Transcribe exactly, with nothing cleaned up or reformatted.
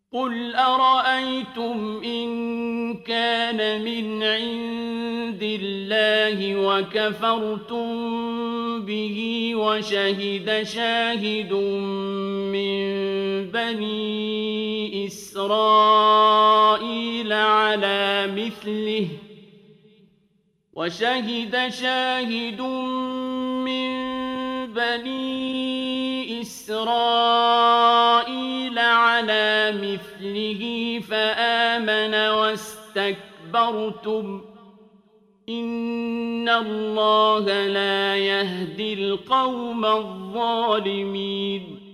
قُلْ أَرَأَيْتُمْ إِن كَانَ مِنْ عِندِ اللَّهِ وَكَفَرْتُم بِهِ وَشَهِدَ شَاهِدٌ مِّن بَنِي إِسْرَائِيلَ عَلَىٰ مِثْلِهِ وَشَهِدَ شَاهِدٌ مِّن بَنِي إِسْرَائِيلَ عَلَىٰ مِثْلِهِ فَآمَنَ وَاسْتَكْبَرْتُمْ ۖ إِنَّ اللَّهَ لَا يَهْدِي الْقَوْمَ الظَّالِمِينَ